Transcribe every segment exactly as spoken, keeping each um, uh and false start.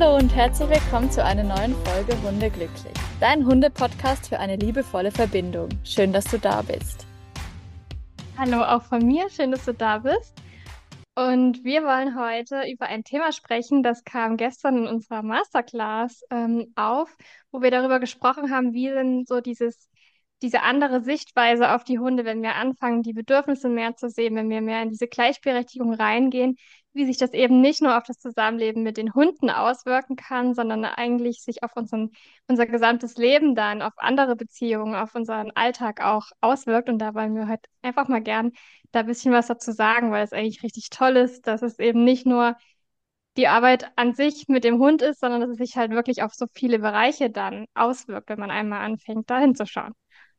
Hallo und herzlich willkommen zu einer neuen Folge Hunde glücklich. Dein Hunde-Podcast für eine liebevolle Verbindung. Schön, dass du da bist. Hallo auch von mir, schön, dass du da bist. Und wir wollen heute über ein Thema sprechen, das kam gestern in unserer Masterclass ähm, auf, wo wir darüber gesprochen haben, wie denn so dieses, diese andere Sichtweise auf die Hunde, wenn wir anfangen, die Bedürfnisse mehr zu sehen, wenn wir mehr in diese Gleichberechtigung reingehen, wie sich das eben nicht nur auf das Zusammenleben mit den Hunden auswirken kann, sondern eigentlich sich auf unseren, unser gesamtes Leben dann, auf andere Beziehungen, auf unseren Alltag auch auswirkt. Und da wollen wir heute einfach mal gern da ein bisschen was dazu sagen, weil es eigentlich richtig toll ist, dass es eben nicht nur die Arbeit an sich mit dem Hund ist, sondern dass es sich halt wirklich auf so viele Bereiche dann auswirkt, wenn man einmal anfängt, da hinzuschauen.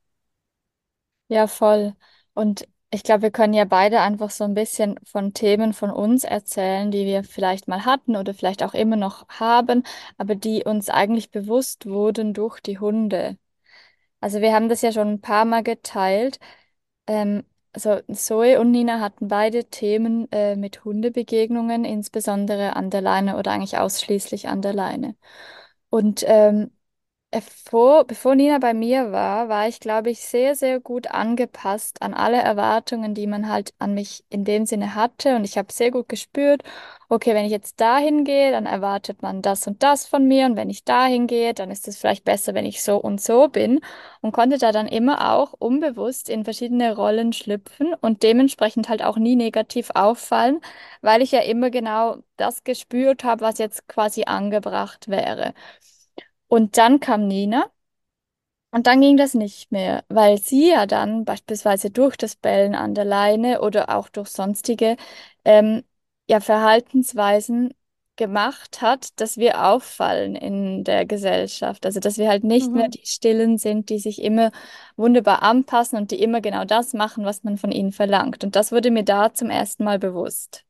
Ja, voll. Und ich glaube, wir können ja beide einfach so ein bisschen von Themen von uns erzählen, die wir vielleicht mal hatten oder vielleicht auch immer noch haben, aber die uns eigentlich bewusst wurden durch die Hunde. Also wir haben das ja schon ein paar Mal geteilt. Ähm, also Zoe und Nina hatten beide Themen äh, mit Hundebegegnungen, insbesondere an der Leine oder eigentlich ausschließlich an der Leine. Und ähm, äh, vor, bevor Nina bei mir war, war ich, glaube ich, sehr, sehr gut angepasst an alle Erwartungen, die man halt an mich in dem Sinne hatte. Und ich habe sehr gut gespürt, okay, wenn ich jetzt dahin gehe, dann erwartet man das und das von mir. Und wenn ich dahin gehe, dann ist es vielleicht besser, wenn ich so und so bin. Und konnte da dann immer auch unbewusst in verschiedene Rollen schlüpfen und dementsprechend halt auch nie negativ auffallen, weil ich ja immer genau das gespürt habe, was jetzt quasi angebracht wäre. Und dann kam Nina und dann ging das nicht mehr, weil sie ja dann beispielsweise durch das Bellen an der Leine oder auch durch sonstige ähm, ja, Verhaltensweisen gemacht hat, dass wir auffallen in der Gesellschaft. Also dass wir halt nicht mehr Mhm. die Stillen sind, die sich immer wunderbar anpassen und die immer genau das machen, was man von ihnen verlangt. Und das wurde mir da zum ersten Mal bewusst.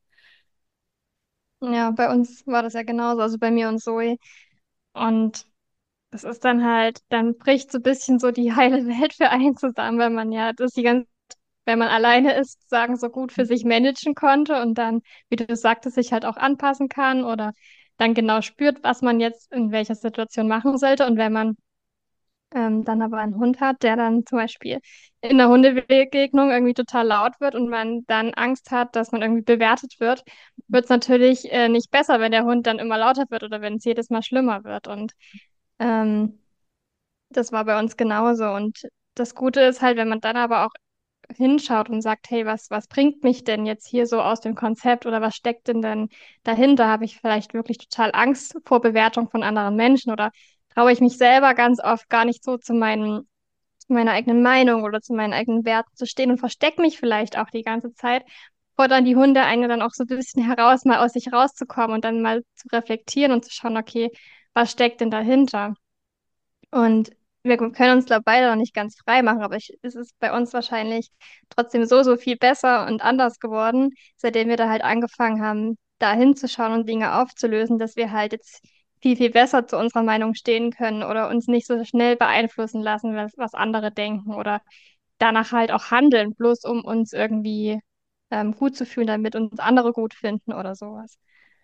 Ja, bei uns war das ja genauso, also bei mir und Zoe. Und das ist dann halt, dann bricht so ein bisschen so die heile Welt für einen zusammen, weil man ja das die ganze, wenn man alleine ist, sagen, so gut für sich managen konnte und dann, wie du sagtest, sich halt auch anpassen kann oder dann genau spürt, was man jetzt in welcher Situation machen sollte. Und wenn man ähm, dann aber einen Hund hat, der dann zum Beispiel in der Hundebegegnung irgendwie total laut wird und man dann Angst hat, dass man irgendwie bewertet wird, wird es natürlich äh, nicht besser, wenn der Hund dann immer lauter wird oder wenn es jedes Mal schlimmer wird. Und ähm, das war bei uns genauso. Und das Gute ist halt, wenn man dann aber auch hinschaut und sagt, hey, was, was bringt mich denn jetzt hier so aus dem Konzept oder was steckt denn denn dahinter? Habe ich vielleicht wirklich total Angst vor Bewertung von anderen Menschen oder traue ich mich selber ganz oft gar nicht so zu meinen, zu meiner eigenen Meinung oder zu meinen eigenen Werten zu stehen und verstecke mich vielleicht auch die ganze Zeit, fordern die Hunde einen dann auch so ein bisschen heraus, mal aus sich rauszukommen und dann mal zu reflektieren und zu schauen, okay, was steckt denn dahinter? Und wir können uns, glaube ich, beide noch nicht ganz frei machen, aber ich, es ist bei uns wahrscheinlich trotzdem so, so viel besser und anders geworden, seitdem wir da halt angefangen haben, da hinzuschauen und Dinge aufzulösen, dass wir halt jetzt viel, viel besser zu unserer Meinung stehen können oder uns nicht so schnell beeinflussen lassen, was, was andere denken oder danach halt auch handeln, bloß um uns irgendwie ähm, gut zu fühlen, damit uns andere gut finden oder sowas.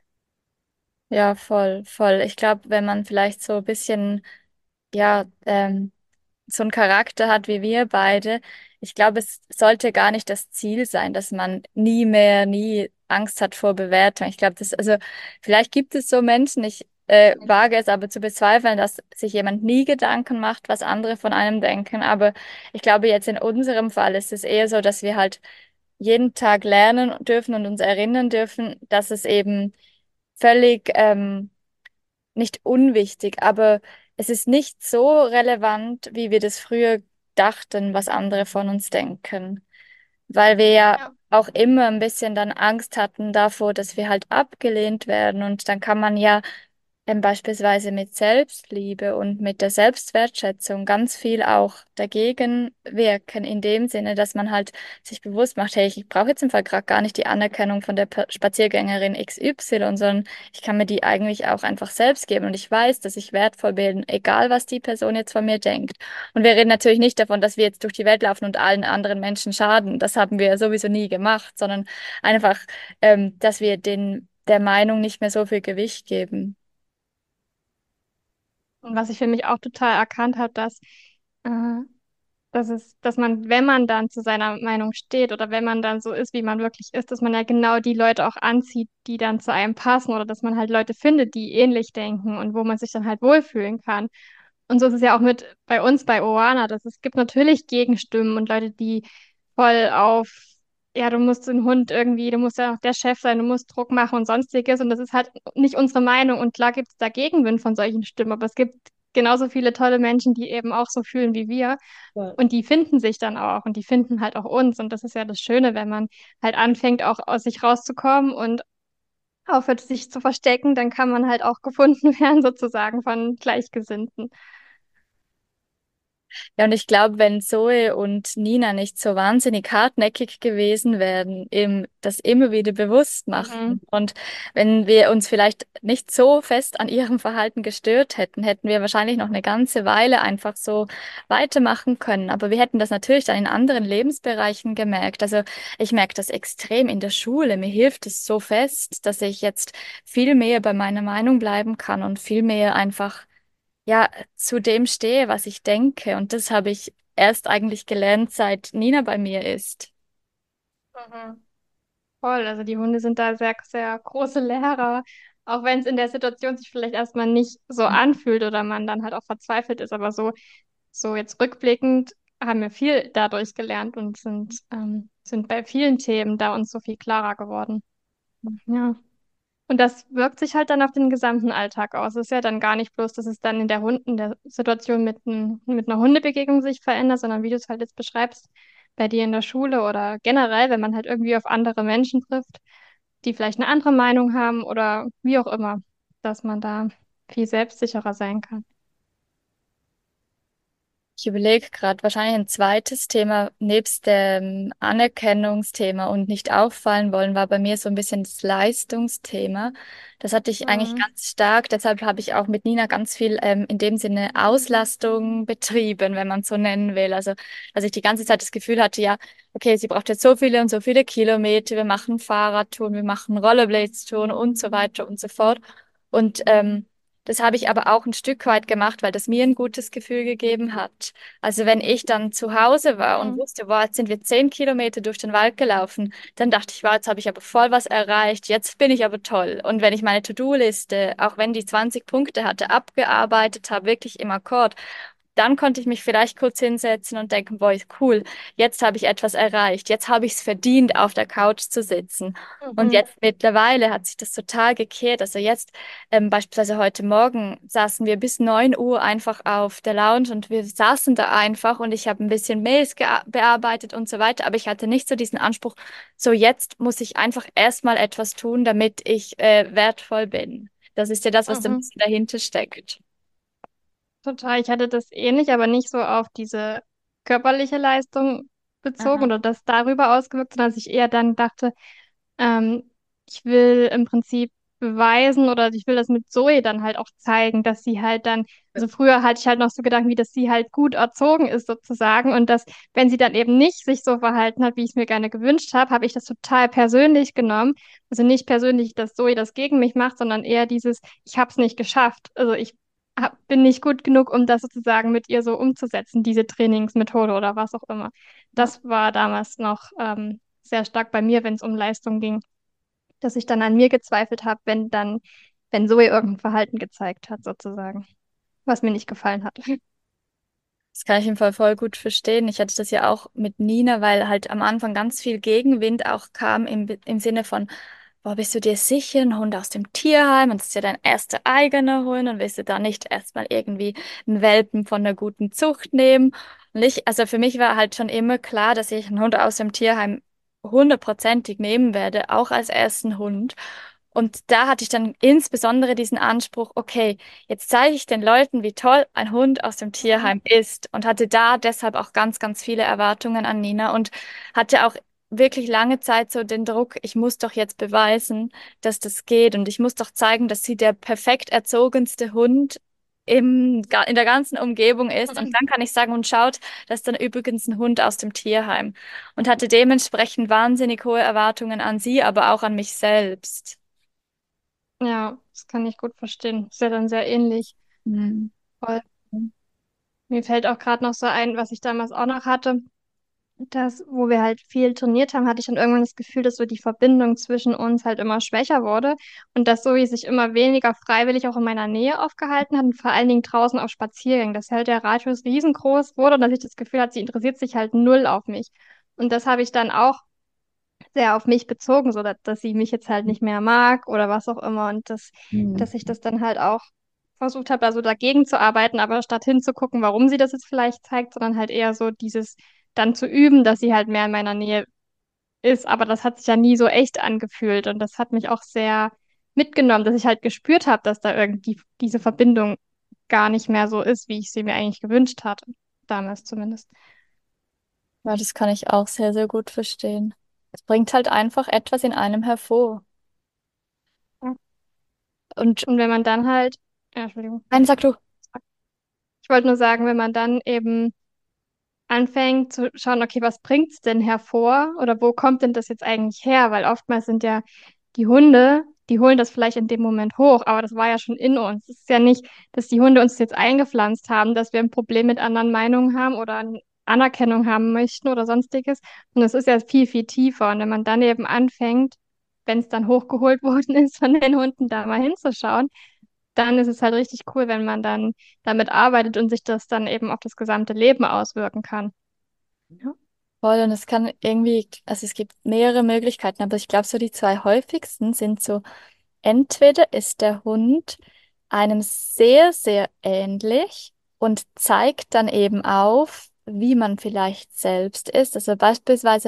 Ja, voll, voll. Ich glaube, wenn man vielleicht so ein bisschen, ja, ähm, so einen Charakter hat wie wir beide, ich glaube, es sollte gar nicht das Ziel sein, dass man nie mehr, nie Angst hat vor Bewertung. Ich glaube, das, also vielleicht gibt es so Menschen, ich äh, wage es aber zu bezweifeln, dass sich jemand nie Gedanken macht, was andere von einem denken. Aber ich glaube, jetzt in unserem Fall ist es eher so, dass wir halt jeden Tag lernen dürfen und uns erinnern dürfen, dass es eben völlig ähm, nicht unwichtig, aber es ist nicht so relevant, wie wir das früher dachten, was andere von uns denken. Weil wir ja Ja. auch immer ein bisschen dann Angst hatten davor, dass wir halt abgelehnt werden. Und dann kann man ja ähm, beispielsweise mit Selbstliebe und mit der Selbstwertschätzung ganz viel auch dagegen wirken, in dem Sinne, dass man halt sich bewusst macht, hey, ich brauche jetzt im Fall gerade gar nicht die Anerkennung von der Pa- Spaziergängerin X Y, sondern ich kann mir die eigentlich auch einfach selbst geben und ich weiß, dass ich wertvoll bin, egal was die Person jetzt von mir denkt. Und wir reden natürlich nicht davon, dass wir jetzt durch die Welt laufen und allen anderen Menschen schaden. Das haben wir sowieso nie gemacht, sondern einfach, ähm, dass wir den, der Meinung nicht mehr so viel Gewicht geben. Und was ich für mich auch total erkannt habe, dass, äh, dass es, dass man, wenn man dann zu seiner Meinung steht oder wenn man dann so ist, wie man wirklich ist, dass man ja genau die Leute auch anzieht, die dann zu einem passen oder dass man halt Leute findet, die ähnlich denken und wo man sich dann halt wohlfühlen kann. Und so ist es ja auch mit bei uns bei Oana, dass es gibt natürlich Gegenstimmen und Leute, die voll auf, ja, du musst den Hund irgendwie, du musst ja auch der Chef sein, du musst Druck machen und sonstiges. Und das ist halt nicht unsere Meinung. Und klar gibt es da Gegenwind von solchen Stimmen, aber es gibt genauso viele tolle Menschen, die eben auch so fühlen wie wir. Voll. Und die finden sich dann auch und die finden halt auch uns. Und das ist ja das Schöne, wenn man halt anfängt, auch aus sich rauszukommen und aufhört, sich zu verstecken, dann kann man halt auch gefunden werden, sozusagen von Gleichgesinnten. Ja, und ich glaube, wenn Zoe und Nina nicht so wahnsinnig hartnäckig gewesen wären, im das immer wieder bewusst Mhm. machen und wenn wir uns vielleicht nicht so fest an ihrem Verhalten gestört hätten, hätten wir wahrscheinlich noch eine ganze Weile einfach so weitermachen können. Aber wir hätten das natürlich dann in anderen Lebensbereichen gemerkt. Also ich merke das extrem in der Schule. Mir hilft es so fest, dass ich jetzt viel mehr bei meiner Meinung bleiben kann und viel mehr einfach ja, zu dem stehe, was ich denke. Und das habe ich erst eigentlich gelernt, seit Nina bei mir ist. Mhm. Voll, also die Hunde sind da sehr, sehr große Lehrer, auch wenn es in der Situation sich vielleicht erstmal nicht so anfühlt oder man dann halt auch verzweifelt ist, aber so, so jetzt rückblickend haben wir viel dadurch gelernt und sind, ähm, sind bei vielen Themen da uns so viel klarer geworden. Ja. Und das wirkt sich halt dann auf den gesamten Alltag aus. Es ist ja dann gar nicht bloß, dass es dann in der Hund, in der Situation mit, n- mit einer Hundebegegnung sich verändert, sondern wie du es halt jetzt beschreibst, bei dir in der Schule oder generell, wenn man halt irgendwie auf andere Menschen trifft, die vielleicht eine andere Meinung haben oder wie auch immer, dass man da viel selbstsicherer sein kann. Ich überlege gerade, wahrscheinlich ein zweites Thema nebst dem Anerkennungsthema und nicht auffallen wollen, war bei mir so ein bisschen das Leistungsthema. Das hatte ich eigentlich Mhm. ganz stark. Deshalb habe ich auch mit Nina ganz viel ähm, in dem Sinne Auslastung betrieben, wenn man es so nennen will. Also, dass ich die ganze Zeit das Gefühl hatte, ja, okay, sie braucht jetzt so viele und so viele Kilometer, wir machen Fahrradtouren, wir machen Rollerblades-Touren und so weiter und so fort. Und ähm, das habe ich aber auch ein Stück weit gemacht, weil das mir ein gutes Gefühl gegeben hat. Also wenn ich dann zu Hause war und Mhm. wusste, boah, jetzt sind wir zehn Kilometer durch den Wald gelaufen, dann dachte ich, wow, jetzt habe ich aber voll was erreicht, jetzt bin ich aber toll. Und wenn ich meine To-Do-Liste, auch wenn die zwanzig Punkte hatte, abgearbeitet habe, wirklich im Akkord, dann konnte ich mich vielleicht kurz hinsetzen und denken, boah, cool, jetzt habe ich etwas erreicht, jetzt habe ich es verdient, auf der Couch zu sitzen. Und Mhm. jetzt mittlerweile hat sich das total gekehrt. Also jetzt, ähm, beispielsweise heute Morgen, saßen wir bis neun Uhr einfach auf der Lounge und wir saßen da einfach und ich habe ein bisschen Mails gea- bearbeitet und so weiter, aber ich hatte nicht so diesen Anspruch, so jetzt muss ich einfach erstmal etwas tun, damit ich äh, wertvoll bin. Das ist ja das, was da ein Mhm. bisschen dahinter steckt. Total. Ich hatte das ähnlich, aber nicht so auf diese körperliche Leistung bezogen Aha. oder das darüber ausgewirkt, sondern dass ich eher dann dachte, ähm, ich will im Prinzip beweisen oder ich will das mit Zoe dann halt auch zeigen, dass sie halt dann, also früher hatte ich halt noch so Gedanken, wie dass sie halt gut erzogen ist sozusagen und dass, wenn sie dann eben nicht sich so verhalten hat, wie ich es mir gerne gewünscht habe, habe ich das total persönlich genommen. Also nicht persönlich, dass Zoe das gegen mich macht, sondern eher dieses, ich habe es nicht geschafft. Also ich hab, bin nicht gut genug, um das sozusagen mit ihr so umzusetzen, diese Trainingsmethode oder was auch immer. Das war damals noch ähm, sehr stark bei mir, wenn es um Leistung ging, dass ich dann an mir gezweifelt habe, wenn dann, wenn Zoe irgendein Verhalten gezeigt hat, sozusagen, was mir nicht gefallen hat. Das kann ich im Fall voll gut verstehen. Ich hatte das ja auch mit Nina, weil halt am Anfang ganz viel Gegenwind auch kam im, im Sinne von, boah, bist du dir sicher, ein Hund aus dem Tierheim und das ist ja dein erster eigener Hund und willst du da nicht erstmal irgendwie einen Welpen von einer guten Zucht nehmen? Und ich, also für mich war halt schon immer klar, dass ich einen Hund aus dem Tierheim hundertprozentig nehmen werde, auch als ersten Hund. Und da hatte ich dann insbesondere diesen Anspruch, okay, jetzt zeige ich den Leuten, wie toll ein Hund aus dem Mhm. Tierheim ist und hatte da deshalb auch ganz, ganz viele Erwartungen an Nina und hatte auch wirklich lange Zeit so den Druck, ich muss doch jetzt beweisen, dass das geht und ich muss doch zeigen, dass sie der perfekt erzogenste Hund im, ga- in der ganzen Umgebung ist und dann kann ich sagen, und schaut, das ist dann übrigens ein Hund aus dem Tierheim und hatte dementsprechend wahnsinnig hohe Erwartungen an sie, aber auch an mich selbst. Ja, das kann ich gut verstehen. Ist ja dann sehr ähnlich. Hm. voll. Mir fällt auch gerade noch so ein, was ich damals auch noch hatte. Das, wo wir halt viel trainiert haben, hatte ich dann irgendwann das Gefühl, dass so die Verbindung zwischen uns halt immer schwächer wurde und dass Zoe sich immer weniger freiwillig auch in meiner Nähe aufgehalten hat und vor allen Dingen draußen auf Spaziergängen, dass halt der Radius riesengroß wurde und dass ich das Gefühl hatte, sie interessiert sich halt null auf mich. Und das habe ich dann auch sehr auf mich bezogen, so dass, dass sie mich jetzt halt nicht mehr mag oder was auch immer und dass, Mhm. dass ich das dann halt auch versucht habe, da so dagegen zu arbeiten, aber statt hinzugucken, warum sie das jetzt vielleicht zeigt, sondern halt eher so dieses dann zu üben, dass sie halt mehr in meiner Nähe ist, aber das hat sich ja nie so echt angefühlt und das hat mich auch sehr mitgenommen, dass ich halt gespürt habe, dass da irgendwie diese Verbindung gar nicht mehr so ist, wie ich sie mir eigentlich gewünscht hatte, damals zumindest. Ja, das kann ich auch sehr, sehr gut verstehen. Es bringt halt einfach etwas in einem hervor. Ja. Und Und wenn man dann halt, ja, Entschuldigung, nein, sag du. ich wollte nur sagen, wenn man dann eben anfängt zu schauen, okay, was bringt's denn hervor oder wo kommt denn das jetzt eigentlich her? Weil oftmals sind ja die Hunde, die holen das vielleicht in dem Moment hoch, aber das war ja schon in uns. Es ist ja nicht, dass die Hunde uns jetzt eingepflanzt haben, dass wir ein Problem mit anderen Meinungen haben oder eine Anerkennung haben möchten oder sonstiges. Und es ist ja viel, viel tiefer. Und wenn man dann eben anfängt, wenn es dann hochgeholt worden ist, von den Hunden da mal hinzuschauen, dann ist es halt richtig cool, wenn man dann damit arbeitet und sich das dann eben auf das gesamte Leben auswirken kann. Ja. Voll, und es kann irgendwie, also es gibt mehrere Möglichkeiten, aber ich glaube, so die zwei häufigsten sind so, entweder ist der Hund einem sehr, sehr ähnlich und zeigt dann eben auf, wie man vielleicht selbst ist. Also beispielsweise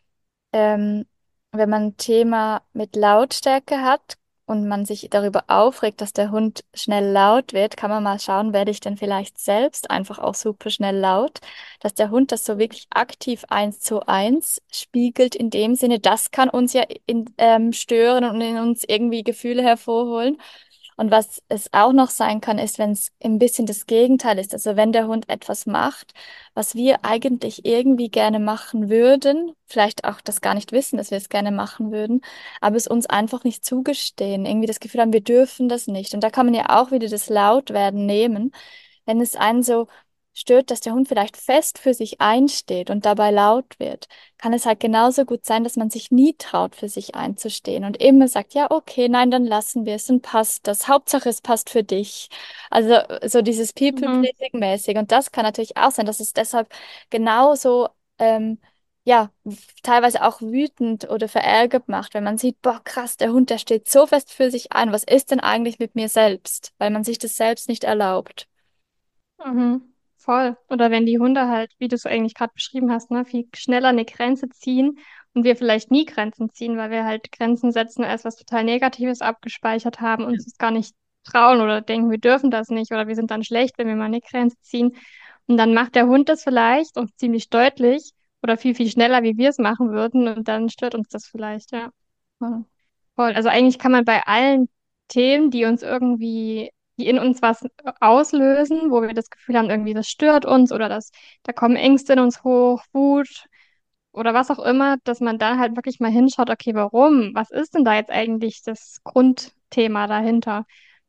ähm, wenn man ein Thema mit Lautstärke hat und man sich darüber aufregt, dass der Hund schnell laut wird, kann man mal schauen, werde ich denn vielleicht selbst einfach auch super schnell laut, dass der Hund das so wirklich aktiv eins zu eins spiegelt in dem Sinne, das kann uns ja in, ähm, stören und in uns irgendwie Gefühle hervorholen. Und was es auch noch sein kann, ist, wenn es ein bisschen das Gegenteil ist. Also wenn der Hund etwas macht, was wir eigentlich irgendwie gerne machen würden, vielleicht auch das gar nicht wissen, dass wir es gerne machen würden, aber es uns einfach nicht zugestehen, irgendwie das Gefühl haben, wir dürfen das nicht. Und da kann man ja auch wieder das Lautwerden nehmen, wenn es einen so stört, dass der Hund vielleicht fest für sich einsteht und dabei laut wird, kann es halt genauso gut sein, dass man sich nie traut, für sich einzustehen und immer sagt, ja, okay, nein, dann lassen wir es und passt das. Hauptsache, es passt für dich. Also so dieses Mhm. People-Pleasing-mäßig. Und das kann natürlich auch sein, dass es deshalb genauso, ähm, ja, w- teilweise auch wütend oder verärgert macht, wenn man sieht, boah, krass, der Hund, der steht so fest für sich ein. Was ist denn eigentlich mit mir selbst? Weil man sich das selbst nicht erlaubt. Mhm. Voll. Oder wenn die Hunde halt, wie du es eigentlich gerade beschrieben hast, ne, viel schneller eine Grenze ziehen und wir vielleicht nie Grenzen ziehen, weil wir halt Grenzen setzen als was total Negatives abgespeichert haben, uns es gar nicht trauen oder denken, wir dürfen das nicht oder wir sind dann schlecht, wenn wir mal eine Grenze ziehen. Und dann macht der Hund das vielleicht und ziemlich deutlich oder viel, viel schneller, wie wir es machen würden und dann stört uns das vielleicht, ja. Hm. Voll. Also eigentlich kann man bei allen Themen, die uns irgendwie, die in uns was auslösen, wo wir das Gefühl haben, irgendwie das stört uns oder das, da kommen Ängste in uns hoch, Wut oder was auch immer, dass man dann halt wirklich mal hinschaut, okay, warum? Was ist denn da jetzt eigentlich das Grundthema dahinter?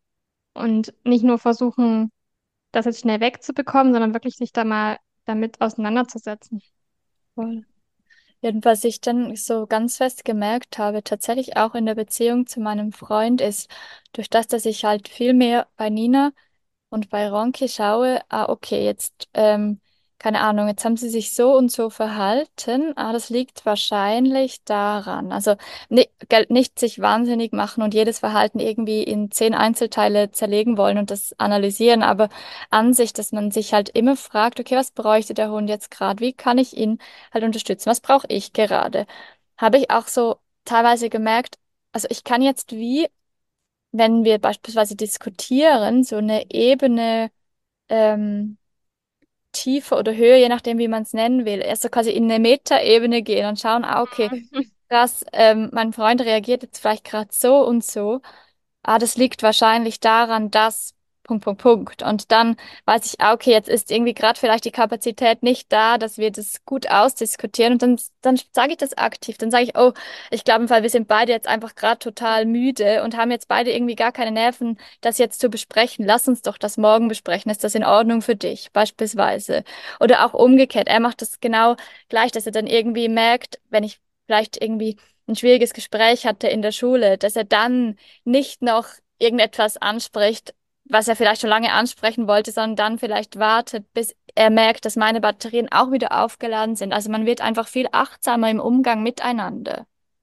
Und nicht nur versuchen, das jetzt schnell wegzubekommen, sondern wirklich sich da mal damit auseinanderzusetzen. Voll. Ja, und was ich dann so ganz fest gemerkt habe, tatsächlich auch in der Beziehung zu meinem Freund, ist, durch das, dass ich halt viel mehr bei Nina und bei Ronki schaue, ah, okay, jetzt, ähm, keine Ahnung, jetzt haben sie sich so und so verhalten. Ah, das liegt wahrscheinlich daran. Also ni gell, nicht sich wahnsinnig machen und jedes Verhalten irgendwie in zehn Einzelteile zerlegen wollen und das analysieren, aber an sich, dass man sich halt immer fragt, okay, was bräuchte der Hund jetzt gerade? Wie kann ich ihn halt unterstützen? Was brauche ich gerade? Habe ich auch so teilweise gemerkt, also ich kann jetzt wie wenn wir beispielsweise diskutieren, so eine Ebene ähm, tiefer oder höher, je nachdem, wie man es nennen will, erst so quasi in eine Metaebene gehen und schauen, ah, okay, krass, ähm, mein Freund reagiert jetzt vielleicht gerade so und so. Ah, das liegt wahrscheinlich daran, dass Punkt, Punkt, Punkt. Und dann weiß ich, ah, okay, jetzt ist irgendwie gerade vielleicht die Kapazität nicht da, dass wir das gut ausdiskutieren. Und dann, dann sage ich das aktiv. Dann sage ich, oh, ich glaube im Fall, wir sind beide jetzt einfach gerade total müde und haben jetzt beide irgendwie gar keine Nerven, das jetzt zu besprechen. Lass uns doch das morgen besprechen. Ist das in Ordnung für dich? Beispielsweise. Oder auch umgekehrt. Er macht das genau gleich, dass er dann irgendwie merkt, wenn ich vielleicht irgendwie ein schwieriges Gespräch hatte in der Schule, dass er dann nicht noch irgendetwas anspricht, was er vielleicht schon lange ansprechen wollte, sondern dann vielleicht wartet, bis er merkt, dass meine Batterien auch wieder aufgeladen sind. Also man wird einfach viel achtsamer im Umgang miteinander.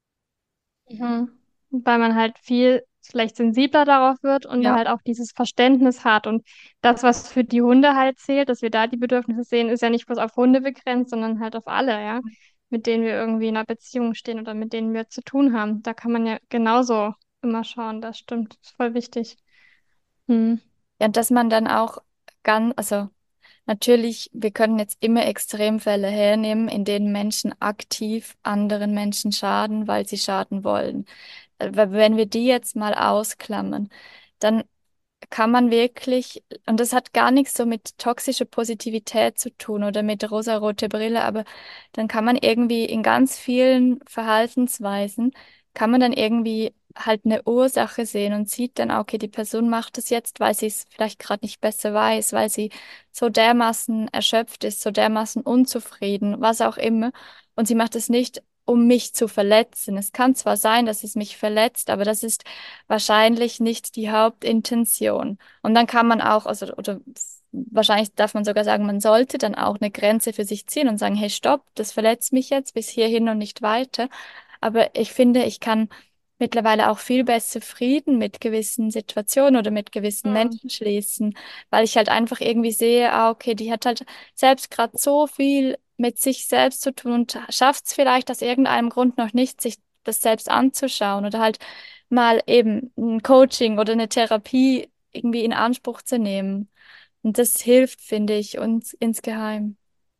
Mhm. Weil man halt viel vielleicht sensibler darauf wird und Ja. halt auch dieses Verständnis hat. Und das, was für die Hunde halt zählt, dass wir da die Bedürfnisse sehen, ist ja nicht bloß auf Hunde begrenzt, sondern halt auf alle, ja, mit denen wir irgendwie in einer Beziehung stehen oder mit denen wir zu tun haben. Da kann man ja genauso immer schauen. Das stimmt. Das ist voll wichtig. Hm. Ja, und dass man dann auch ganz, also natürlich, wir können jetzt immer Extremfälle hernehmen, in denen Menschen aktiv anderen Menschen schaden, weil sie schaden wollen. Äh, Wenn wir die jetzt mal ausklammern, dann kann man wirklich, und das hat gar nichts so mit toxischer Positivität zu tun oder mit rosarote Brille, aber dann kann man irgendwie in ganz vielen Verhaltensweisen, kann man dann irgendwie halt eine Ursache sehen und sieht dann, okay, die Person macht das jetzt, weil sie es vielleicht gerade nicht besser weiß, weil sie so dermaßen erschöpft ist, so dermaßen unzufrieden, was auch immer. Und sie macht es nicht, um mich zu verletzen. Es kann zwar sein, dass es mich verletzt, aber das ist wahrscheinlich nicht die Hauptintention. Und dann kann man auch, also, oder wahrscheinlich darf man sogar sagen, man sollte dann auch eine Grenze für sich ziehen und sagen, hey, stopp, das verletzt mich jetzt bis hierhin und nicht weiter. Aber ich finde, ich kann mittlerweile auch viel besser Frieden mit gewissen Situationen oder mit gewissen Hm. Menschen schließen, weil ich halt einfach irgendwie sehe, ah, okay, die hat halt selbst gerade so viel mit sich selbst zu tun und schafft es vielleicht aus irgendeinem Grund noch nicht, sich das selbst anzuschauen oder halt mal eben ein Coaching oder eine Therapie irgendwie in Anspruch zu nehmen. Und das hilft, finde ich, uns insgeheim.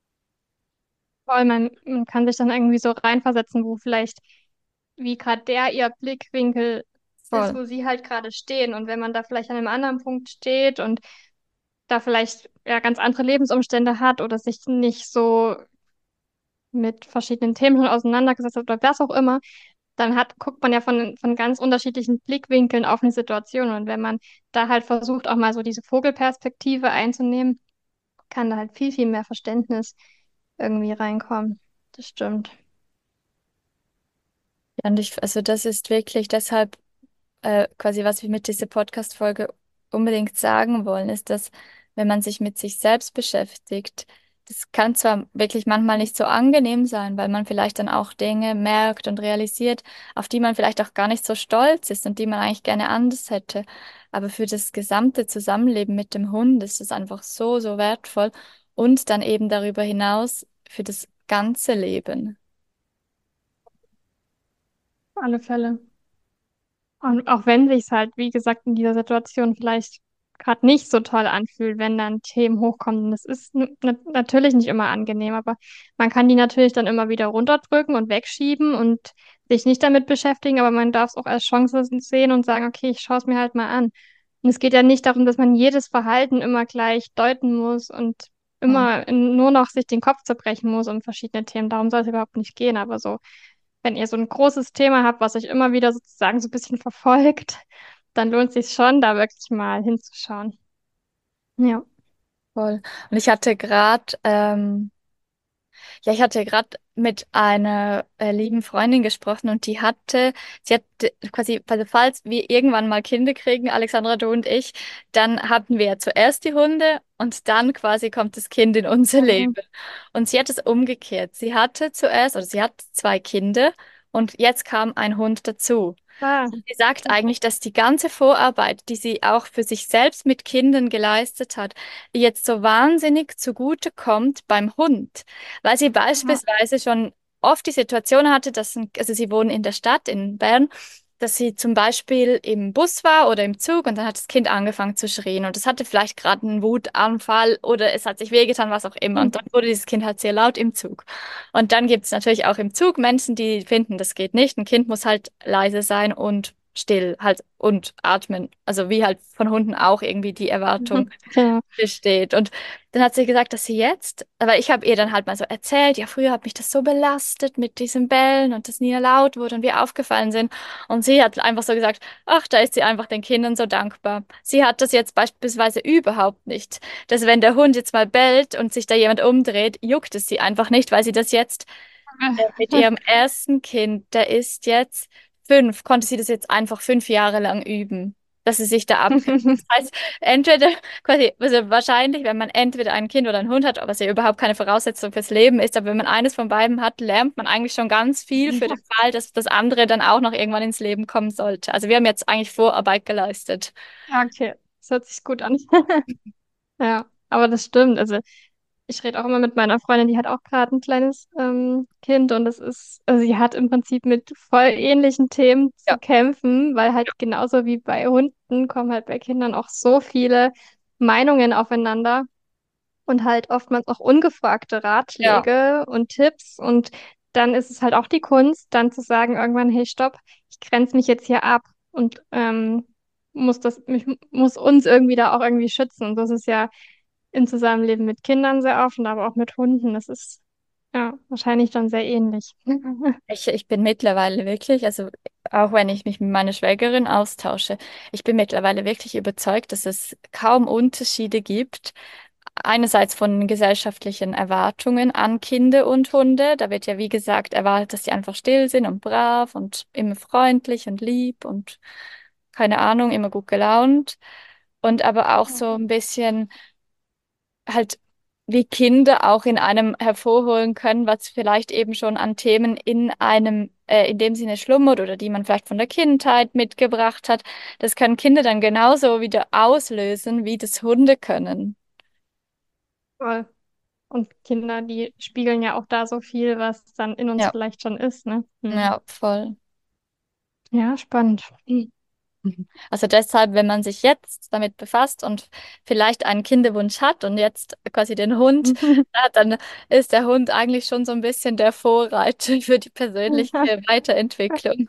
Vor allem, man, man kann sich dann irgendwie so reinversetzen, wo vielleicht, wie gerade der ihr Blickwinkel ist, Voll. wo sie halt gerade stehen. Und wenn man da vielleicht an einem anderen Punkt steht und da vielleicht ja ganz andere Lebensumstände hat oder sich nicht so mit verschiedenen Themen schon auseinandergesetzt hat oder was auch immer, dann hat, guckt man ja von, von ganz unterschiedlichen Blickwinkeln auf eine Situation. Und wenn man da halt versucht, auch mal so diese Vogelperspektive einzunehmen, kann da halt viel, viel mehr Verständnis irgendwie reinkommen. Das stimmt. Ja, und ich, also das ist wirklich deshalb äh, quasi, was wir mit dieser Podcast-Folge unbedingt sagen wollen, ist, dass wenn man sich mit sich selbst beschäftigt, das kann zwar wirklich manchmal nicht so angenehm sein, weil man vielleicht dann auch Dinge merkt und realisiert, auf die man vielleicht auch gar nicht so stolz ist und die man eigentlich gerne anders hätte. Aber für das gesamte Zusammenleben mit dem Hund ist es einfach so, so wertvoll und dann eben darüber hinaus für das ganze Leben. Auf alle Fälle. Und auch wenn sich es halt, wie gesagt, in dieser Situation vielleicht gerade nicht so toll anfühlt, wenn dann Themen hochkommen. Das ist n- na- natürlich nicht immer angenehm, aber man kann die natürlich dann immer wieder runterdrücken und wegschieben und sich nicht damit beschäftigen, aber man darf es auch als Chance sehen und sagen, okay, ich schaue es mir halt mal an. Und es geht ja nicht darum, dass man jedes Verhalten immer gleich deuten muss und Hm. immer nur noch sich den Kopf zerbrechen muss um verschiedene Themen. Darum soll es überhaupt nicht gehen, aber so. Wenn ihr so ein großes Thema habt, was euch immer wieder sozusagen so ein bisschen verfolgt, dann lohnt es sich schon, da wirklich mal hinzuschauen. Ja. Voll. Und ich hatte gerade ähm, Ja, ich hatte gerade mit einer äh, lieben Freundin gesprochen und die hatte, sie hat äh, quasi, also falls wir irgendwann mal Kinder kriegen, Alexandra, du und ich, dann haben wir ja zuerst die Hunde und dann quasi kommt das Kind in unser Mhm. Leben. Und sie hat es umgekehrt. Sie hatte zuerst, oder sie hat zwei Kinder und jetzt kam ein Hund dazu. Ah, Sie sagt okay. eigentlich, dass die ganze Vorarbeit, die sie auch für sich selbst mit Kindern geleistet hat, ihr jetzt so wahnsinnig zugute kommt beim Hund, weil sie Ja. beispielsweise schon oft die Situation hatte, dass, ein, also sie wohnen in der Stadt in Bern, dass sie zum Beispiel im Bus war oder im Zug und dann hat das Kind angefangen zu schreien und es hatte vielleicht gerade einen Wutanfall oder es hat sich wehgetan, was auch immer. Hm. Und dann wurde dieses Kind halt sehr laut im Zug. Und dann gibt es natürlich auch im Zug Menschen, die finden, das geht nicht. Ein Kind muss halt leise sein und still halt und atmen. Also wie halt von Hunden auch irgendwie die Erwartung Genau. besteht. Und dann hat sie gesagt, dass sie jetzt, aber ich habe ihr dann halt mal so erzählt, ja, früher hat mich das so belastet mit diesen Bällen und dass nie laut wurde und wir aufgefallen sind. Und sie hat einfach so gesagt, ach, da ist sie einfach den Kindern so dankbar. Sie hat das jetzt beispielsweise überhaupt nicht, dass wenn der Hund jetzt mal bellt und sich da jemand umdreht, juckt es sie einfach nicht, weil sie das jetzt äh, mit ihrem ersten Kind, der ist jetzt fünf, konnte sie das jetzt einfach fünf Jahre lang üben, dass sie sich da abgrenzt. Das heißt, entweder quasi, also wahrscheinlich, wenn man entweder ein Kind oder einen Hund hat, was ja überhaupt keine Voraussetzung fürs Leben ist, aber wenn man eines von beiden hat, lernt man eigentlich schon ganz viel für den Fall, dass das andere dann auch noch irgendwann ins Leben kommen sollte. Also wir haben jetzt eigentlich Vorarbeit geleistet. Ja, okay. Das hört sich gut an. Ja, aber das stimmt. Also ich rede auch immer mit meiner Freundin, die hat auch gerade ein kleines ähm, Kind und das ist, also sie hat im Prinzip mit voll ähnlichen Themen zu Ja, kämpfen, weil halt genauso wie bei Hunden kommen halt bei Kindern auch so viele Meinungen aufeinander und halt oftmals auch ungefragte ja, Ratschläge und Tipps und dann ist es halt auch die Kunst, dann zu sagen irgendwann, hey, stopp, ich grenze mich jetzt hier ab und ähm, muss das, mich, muss uns irgendwie da auch irgendwie schützen. Und das ist ja im Zusammenleben mit Kindern sehr oft und aber auch mit Hunden. Das ist ja wahrscheinlich dann sehr ähnlich. ich, ich bin mittlerweile wirklich, also auch wenn ich mich mit meiner Schwägerin austausche, ich bin mittlerweile wirklich überzeugt, dass es kaum Unterschiede gibt. Einerseits von gesellschaftlichen Erwartungen an Kinder und Hunde. Da wird ja, wie gesagt, erwartet, dass sie einfach still sind und brav und immer freundlich und lieb und keine Ahnung, immer gut gelaunt. Und aber auch so ein bisschen halt wie Kinder auch in einem hervorholen können, was vielleicht eben schon an Themen in einem, äh, in dem Sinne schlummert oder die man vielleicht von der Kindheit mitgebracht hat. Das können Kinder dann genauso wieder auslösen, wie das Hunde können. Voll. Und Kinder, die spiegeln ja auch da so viel, was dann in uns Ja, vielleicht schon ist, ne? Hm. ja, voll. Ja, spannend. Hm. Mhm. Also deshalb, wenn man sich jetzt damit befasst und vielleicht einen Kinderwunsch hat und jetzt quasi den Hund hat, dann ist der Hund eigentlich schon so ein bisschen der Vorreiter für die persönliche Weiterentwicklung.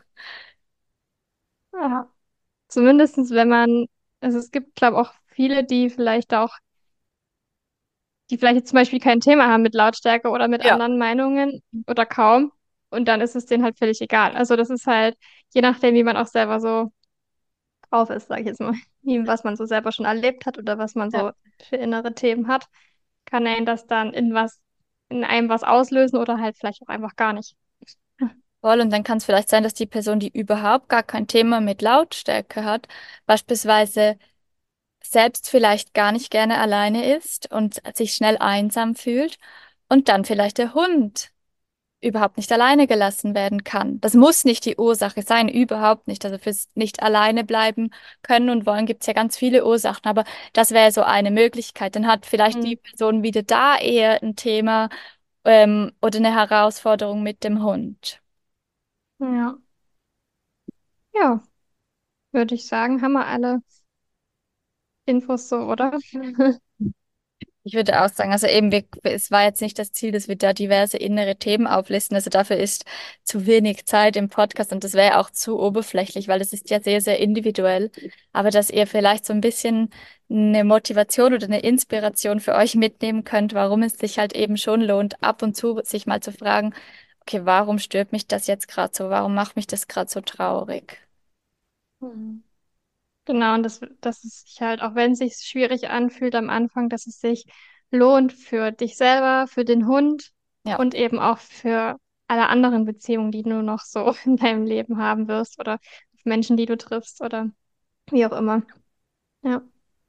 Ja. Zumindestens, wenn man, also es gibt, glaube ich, auch viele, die vielleicht auch, die vielleicht jetzt zum Beispiel kein Thema haben mit Lautstärke oder mit Ja, anderen Meinungen oder kaum. Und dann ist es denen halt völlig egal. Also das ist halt, je nachdem, wie man auch selber so drauf ist, sage ich jetzt mal, wie, was man so selber schon erlebt hat oder was man ja, so für innere Themen hat, kann einen das dann in was, in einem was auslösen oder halt vielleicht auch einfach gar nicht. voll. Und dann kann es vielleicht sein, dass die Person, die überhaupt gar kein Thema mit Lautstärke hat, beispielsweise selbst vielleicht gar nicht gerne alleine ist und sich schnell einsam fühlt und dann vielleicht der Hund überhaupt nicht alleine gelassen werden kann. Das muss nicht die Ursache sein, überhaupt nicht. Also fürs nicht alleine bleiben können und wollen gibt es ja ganz viele Ursachen, aber das wäre so eine Möglichkeit. Dann hat vielleicht Mhm. die Person wieder da eher ein Thema ähm, oder eine Herausforderung mit dem Hund. Ja, ja, würde ich sagen, haben wir alle Infos so, oder? Ich würde auch sagen, also eben, wir, es war jetzt nicht das Ziel, dass wir da diverse innere Themen auflisten. Also dafür ist zu wenig Zeit im Podcast und das wäre auch zu oberflächlich, weil das ist ja sehr, sehr individuell. Aber dass ihr vielleicht so ein bisschen eine Motivation oder eine Inspiration für euch mitnehmen könnt, warum es sich halt eben schon lohnt, ab und zu sich mal zu fragen, okay, warum stört mich das jetzt gerade so? Warum macht mich das gerade so traurig? Mhm. Genau, und das, dass es sich halt, auch wenn es sich schwierig anfühlt am Anfang, dass es sich lohnt für dich selber, für den Hund Ja, und eben auch für alle anderen Beziehungen, die du noch so in deinem Leben haben wirst oder Menschen, die du triffst oder wie auch immer. Ja.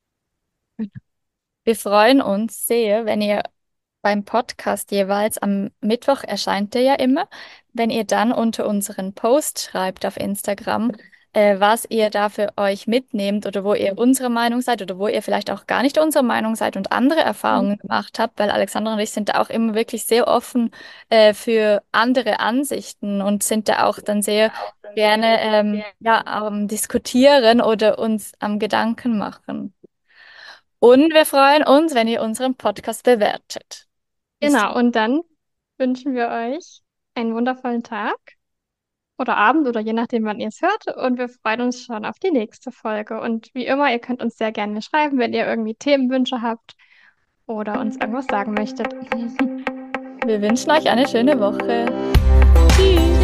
wir freuen uns sehr, wenn ihr beim Podcast jeweils am Mittwoch erscheint der ja immer, wenn ihr dann unter unseren Post schreibt auf Instagram, äh, was ihr da für euch mitnehmt oder wo ihr unserer Meinung seid oder wo ihr vielleicht auch gar nicht unserer Meinung seid und andere Mhm. Erfahrungen gemacht habt, weil Alexandra und ich sind da auch immer wirklich sehr offen äh, für andere Ansichten und sind da auch dann sehr gerne ähm, ja, am Diskutieren oder uns am Gedanken machen. Und wir freuen uns, wenn ihr unseren Podcast bewertet. Bis Genau, und dann wünschen wir euch einen wundervollen Tag oder Abend oder je nachdem, wann ihr es hört. Und wir freuen uns schon auf die nächste Folge. Und wie immer, ihr könnt uns sehr gerne schreiben, wenn ihr irgendwie Themenwünsche habt oder uns irgendwas sagen möchtet. Wir wünschen euch eine schöne Woche. Tschüss.